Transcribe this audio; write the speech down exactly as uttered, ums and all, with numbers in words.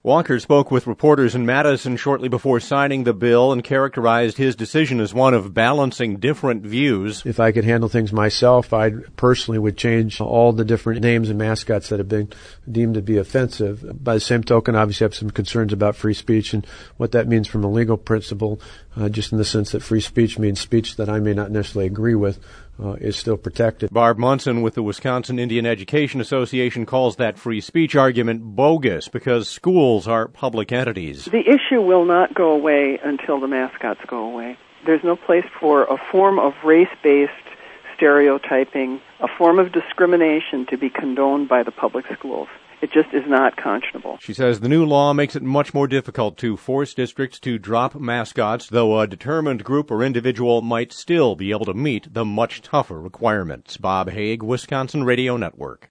Walker spoke with reporters in Madison shortly before signing the bill and characterized his decision as one of balancing different views. If I could handle things myself, I personally would change all the different names and mascots that have been deemed to be offensive. By the same token, obviously I have some concerns about free speech and what that means from a legal principle, uh, just in the sense that free speech means speech that I may not necessarily agree with. Uh, is still protected. Barb Munson with the Wisconsin Indian Education Association calls that free speech argument bogus because schools are public entities. The issue will not go away until the mascots go away. There's no place for a form of race-based stereotyping, a form of discrimination to be condoned by the public schools. It just is not conscionable. She says the new law makes it much more difficult to force districts to drop mascots, though a determined group or individual might still be able to meet the much tougher requirements. Bob Haig, Wisconsin Radio Network.